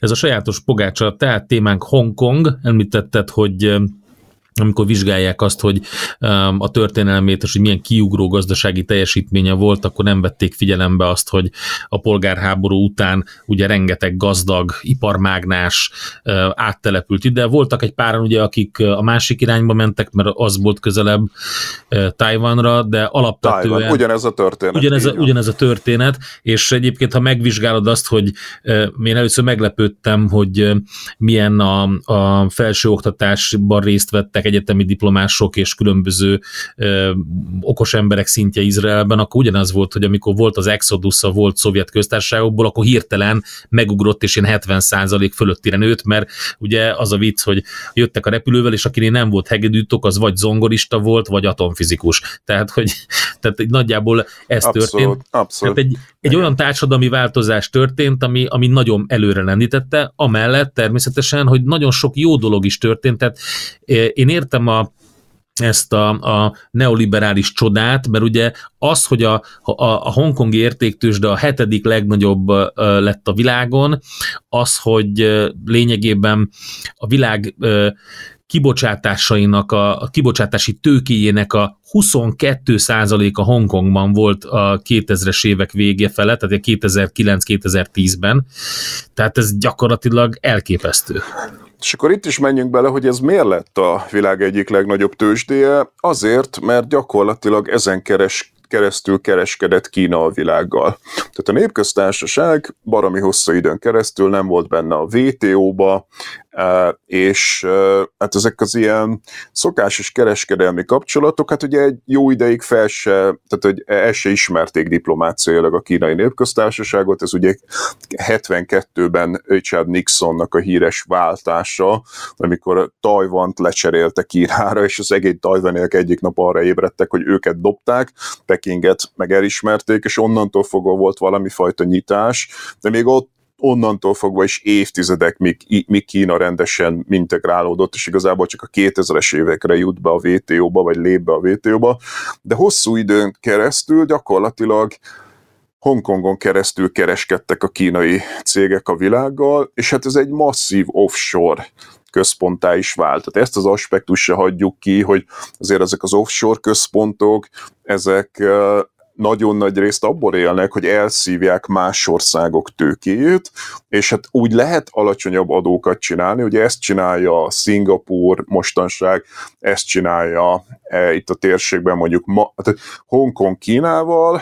ez a sajátos pogácsa teát témánk Hongkong, említetted, hogy amikor vizsgálják azt, hogy a történelmét, és hogy milyen kiugró gazdasági teljesítménye volt, akkor nem vették figyelembe azt, hogy a polgárháború után ugye rengeteg gazdag, iparmágnás áttelepült ide. Voltak egy páran, ugye, akik a másik irányba mentek, mert az volt közelebb Tajvanra, de alapvetően... Tajvan, ugyanez a történet. Ugyanez a történet, és egyébként, ha megvizsgálod azt, hogy én először meglepődtem, hogy milyen a felsőoktatásban részt vettek egyetemi diplomások és különböző okos emberek szintje Izraelben, akkor ugyanaz volt, hogy amikor volt az Exodus a volt szovjet köztársaságokból, akkor hirtelen megugrott, és ilyen 70% fölöttire nőtt, mert ugye az a vicc, hogy jöttek a repülővel, és akinél nem volt hegedűtok, az vagy zongorista volt, vagy atomfizikus. Tehát nagyjából ez történt. Abszolút. Tehát egy olyan társadalmi változás történt, ami nagyon előre lendítette, amellett természetesen, hogy nagyon sok jó dolog is történt. Tehát én értem ezt a neoliberális csodát, mert ugye az, hogy a hongkongi értéktőzsde a 7. legnagyobb lett a világon, az, hogy lényegében a világ kibocsátásainak, a kibocsátási tőkéjének a 22%-a Hongkongban volt a 2000-es évek vége fele, tehát 2009-2010-ben. Tehát ez gyakorlatilag elképesztő. És akkor itt is menjünk bele, hogy ez miért lett a világ egyik legnagyobb tőzsdéje? Azért, mert gyakorlatilag ezen keresztül kereskedett Kína a világgal. Tehát a Népköztársaság baromi hosszú időn keresztül nem volt benne a WTO-ba, és hát ezek az ilyen szokásos kereskedelmi kapcsolatok, hát ugye egy jó ideig tehát hogy el se ismerték diplomáciailag a Kínai Népköztársaságot, ez ugye 72-ben Richard Nixonnak a híres váltása, amikor Tajvant lecserélte Kínára, és az egész tajvaniak egyik nap arra ébredtek, hogy őket dobták, Pekinget meg elismerték, és onnantól fogva volt valami fajta nyitás, de még ott onnantól fogva is évtizedek, míg Kína rendesen integrálódott, és igazából csak a 2000-es évekre jut be a WTO-ba, vagy lép be a WTO-ba, de hosszú időn keresztül gyakorlatilag Hongkongon keresztül kereskedtek a kínai cégek a világgal, és hát ez egy masszív offshore központtá is vált. Tehát ezt az aspektust se hagyjuk ki, hogy azért ezek az offshore központok, ezek nagyon nagy részt abból élnek, hogy elszívják más országok tőkéjét, és hát úgy lehet alacsonyabb adókat csinálni, ugye ezt csinálja Szingapúr mostanság, ezt csinálja itt a térségben mondjuk Hongkong Kínával,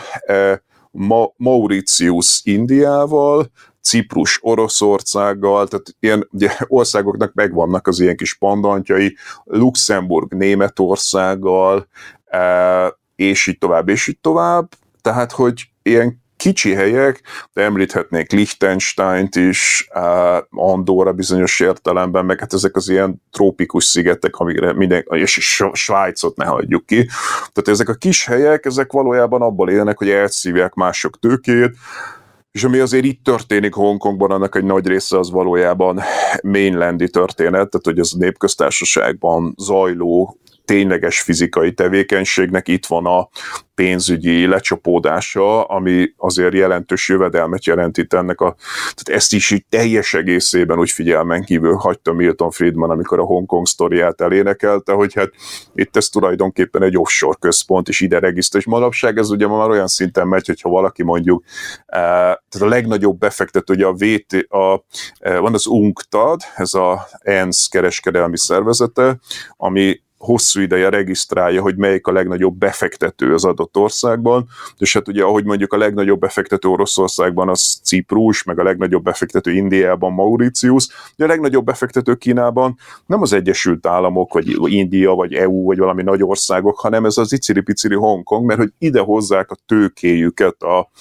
Mauritius Indiával, Ciprus Oroszországgal, tehát ilyen ugye, országoknak megvannak az ilyen kis pandantjai, Luxemburg Németországgal, és így tovább, tehát, hogy ilyen kicsi helyek, de említhetnék Liechtensteint is, Andorra bizonyos értelemben, meg hát ezek az ilyen trópikus szigetek, amikre és Svájcot ne hagyjuk ki. Tehát ezek a kis helyek, ezek valójában abból élnek, hogy elszívják mások tőkét, és ami azért itt történik Hongkongban, annak egy nagy része az valójában mainlandi történet, tehát hogy az a Népköztársaságban zajló tényleges fizikai tevékenységnek itt van a pénzügyi lecsapódása, ami azért jelentős jövedelmet jelent itt ennek tehát ezt is így teljes egészében úgy figyelmen kívül hagyta Milton Friedman, amikor a Hongkong sztoriát elénekelte, hogy hát itt ez tulajdonképpen egy offshore központ, és ide regisztrál, és manapság ez ugye már olyan szinten megy, hogyha valaki mondjuk, tehát a legnagyobb befektető, ugye van az UNCTAD, ez a ENSZ kereskedelmi szervezete, ami hosszú ideje regisztrálja, hogy melyik a legnagyobb befektető az adott országban, és hát ugye, ahogy mondjuk a legnagyobb befektető Oroszországban az Ciprus, meg a legnagyobb befektető Indiában Mauritius, de a legnagyobb befektető Kínában nem az Egyesült Államok, vagy India, vagy EU, vagy valami nagy országok, hanem ez az iciri-piciri Hongkong, mert hogy ide hozzák a tőkéjüket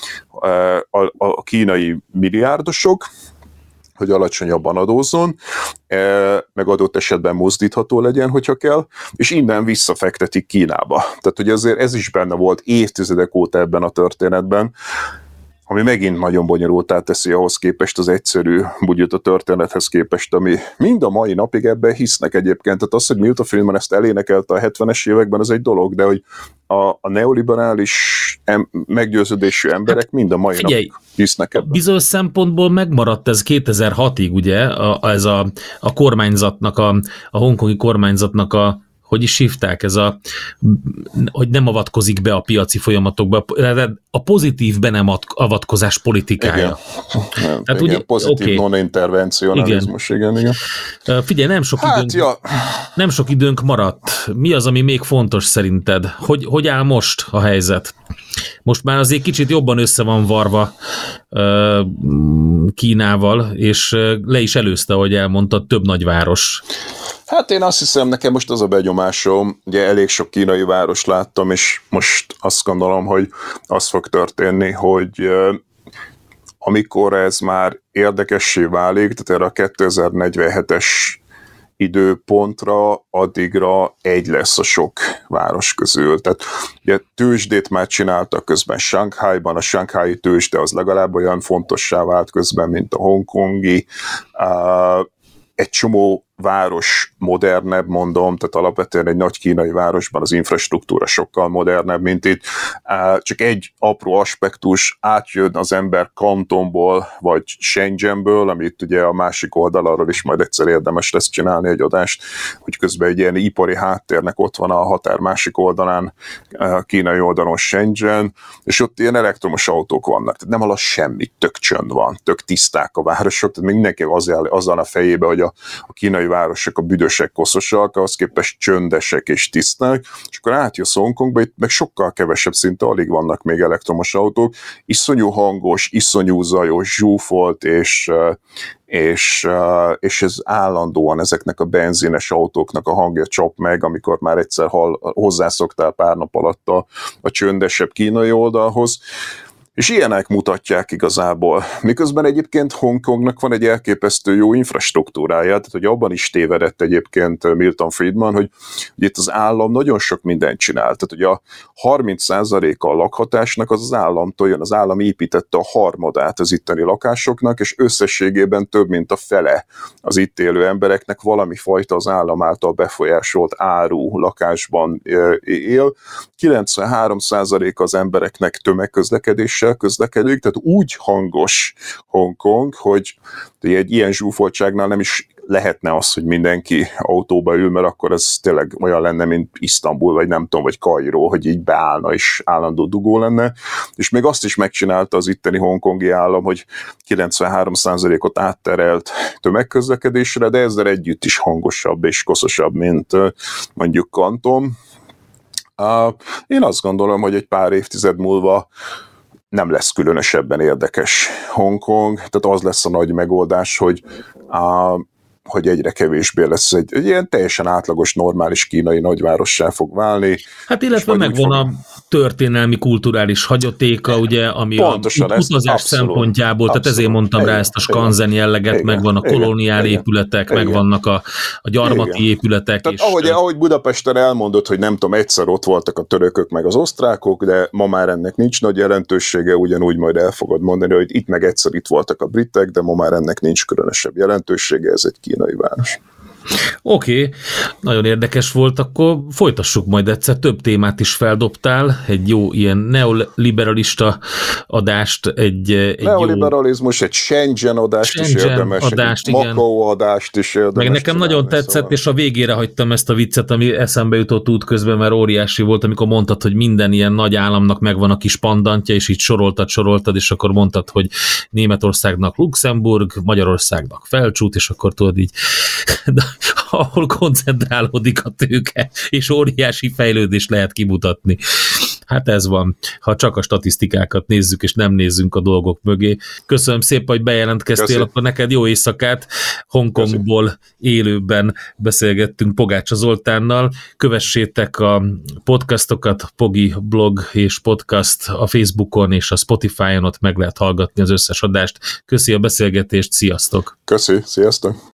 a kínai milliárdosok, hogy alacsonyabban adózzon, meg adott esetben mozdítható legyen, hogyha kell, és innen visszafektetik Kínába. Tehát, hogy azért ez is benne volt évtizedek óta ebben a történetben, ami megint nagyon bonyolultá teszi ahhoz képest az egyszerű bugyuta történethez képest, ami mind a mai napig ebben hisznek egyébként. Tehát az, hogy Milton Friedman ezt elénekelte a 70-es években, az egy dolog, de hogy a neoliberális meggyőződésű emberek mind a mai napig hisznek ebben. Bizonyos szempontból megmaradt ez 2006-ig, ugye, ez a kormányzatnak, a hongkongi kormányzatnak hogy is hívták, hogy nem avatkozik be a piaci folyamatokba, a pozitív be nem avatkozás politikája. Igen, tehát igen, pozitív non-intervencionalizmus, igen. Figyelj, nem sok időnk maradt. Mi az, ami még fontos szerinted? Hogy áll most a helyzet? Most már azért kicsit jobban össze van varva Kínával, és le is előzte, ahogy elmondtad, több nagyváros. Hát én azt hiszem, nekem most az a benyomásom, ugye elég sok kínai város láttam, és most azt gondolom, hogy az fog történni, hogy amikor ez már érdekessé válik, tehát erre a 2047-es időpontra, addigra egy lesz a sok város közül. Tehát ugye tőzsdét már csináltak közben Shanghaiban, a shanghai tőzsde az legalább olyan fontossá vált közben, mint a hongkongi. Egy csomó város modernebb, mondom, tehát alapvetően egy nagy kínai városban az infrastruktúra sokkal modernebb, mint itt. Csak egy apró aspektus, átjön az ember Kantonból, vagy Shenzhenből, amit ugye a másik oldalról is majd egyszer érdemes lesz csinálni egy adást, hogy közben egy ilyen ipari háttérnek ott van a határ másik oldalán, a kínai oldalon Shenzhen, és ott ilyen elektromos autók vannak, tehát nem hallod semmit, tök csönd van, tök tiszták a városok, tehát mindenki azzal a fejébe, hogy a kínai városok a büdösek, koszosak, ahhoz képest csöndesek és tiszták, és akkor átjössz Hongkongba, itt meg sokkal kevesebb, szinte alig vannak még elektromos autók, iszonyú hangos, iszonyú zajos, zsúfolt, és ez állandóan ezeknek a benzines autóknak a hangja csap meg, amikor már egyszer hozzászoktál pár nap alatt a csöndesebb kínai oldalhoz. És ilyenek mutatják igazából. Miközben egyébként Hongkongnak van egy elképesztő jó infrastruktúrája, tehát hogy abban is tévedett egyébként Milton Friedman, hogy itt az állam nagyon sok mindent csinál. Tehát ugye a 30%-a a lakhatásnak az államtól jön, az állam építette a harmadát az itteni lakásoknak, és összességében több mint a fele az itt élő embereknek valami fajta az állam által befolyásolt áru lakásban él. 93% az embereknek tömegközlekedéssel közlekedik, tehát úgy hangos Hongkong, hogy egy ilyen zsúfoltságnál nem is lehetne az, hogy mindenki autóba ül, mert akkor ez tényleg olyan lenne, mint Isztambul, vagy nem tudom, vagy Kairó, hogy így beállna, és állandó dugó lenne. És még azt is megcsinálta az itteni hongkongi állam, hogy 93%-ot átterelt tömegközlekedésre, de ezzel együtt is hangosabb és koszosabb, mint mondjuk Kanton. Én azt gondolom, hogy egy pár évtized múlva nem lesz különösebben érdekes Hongkong, tehát az lesz a nagy megoldás, hogy egyre kevésbé lesz egy ilyen teljesen átlagos, normális kínai nagyvárossá fog válni. Hát illetve megvan a történelmi, kulturális hagyatéka, ugye, ami pontosan, a utazás szempontjából, tehát ezért mondtam rá ezt a skanzen jelleget, megvan a kolóniál épületek, megvannak a gyarmati épületek. Tehát ahogy Budapesten elmondott, hogy nem tudom, egyszer ott voltak a törökök meg az osztrákok, de ma már ennek nincs nagy jelentősége, ugyanúgy majd el fogod mondani, hogy itt meg egyszer itt voltak a britek, de ma már ennek nincs különösebb jelentősége, ez egy kínai város. Oké, nagyon érdekes volt, akkor folytassuk majd egyszer, több témát is feldobtál, egy jó ilyen neoliberalista adást, egy neoliberalizmus, jó... egy Shenzhen adást is érdemes, egy Macau adást is érdemes. Meg nekem nagyon tetszett, szóval. És a végére hagytam ezt a viccet, ami eszembe jutott útközben, mert óriási volt, amikor mondtad, hogy minden ilyen nagy államnak megvan a kis pandantja, és így soroltad, és akkor mondtad, hogy Németországnak Luxemburg, Magyarországnak Felcsút, és akkor tudod így... ahol koncentrálódik a tőke, és óriási fejlődést lehet kimutatni. Hát ez van, ha csak a statisztikákat nézzük, és nem nézzünk a dolgok mögé. Köszönöm szépen, hogy bejelentkeztél, Köszönöm. Akkor neked jó éjszakát. Hongkongból élőben beszélgettünk Pogácsa Zoltánnal. Kövessétek a podcastokat, Pogi blog és podcast a Facebookon és a Spotify-on, ott meg lehet hallgatni az összes adást. Köszi a beszélgetést, sziasztok! Köszi, sziasztok!